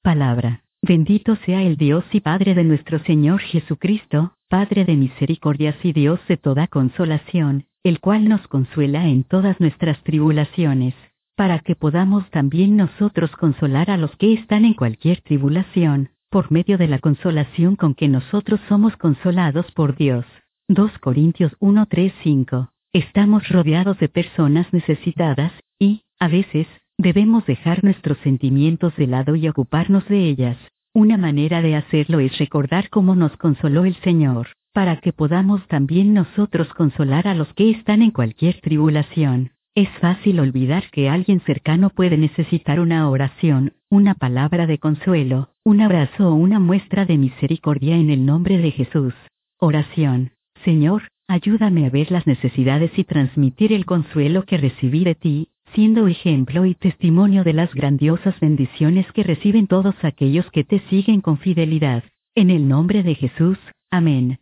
Palabra. Bendito sea el Dios y Padre de nuestro Señor Jesucristo, Padre de misericordias y Dios de toda consolación, el cual nos consuela en todas nuestras tribulaciones, para que podamos también nosotros consolar a los que están en cualquier tribulación, por medio de la consolación con que nosotros somos consolados por Dios. 2 Corintios 1, 3, 5. Estamos rodeados de personas necesitadas, y, a veces, debemos dejar nuestros sentimientos de lado y ocuparnos de ellas. Una manera de hacerlo es recordar cómo nos consoló el Señor, para que podamos también nosotros consolar a los que están en cualquier tribulación. Es fácil olvidar que alguien cercano puede necesitar una oración, una palabra de consuelo, un abrazo o una muestra de misericordia en el nombre de Jesús. Oración. Señor, ayúdame a ver las necesidades y transmitir el consuelo que recibí de ti, siendo ejemplo y testimonio de las grandiosas bendiciones que reciben todos aquellos que te siguen con fidelidad. En el nombre de Jesús, amén.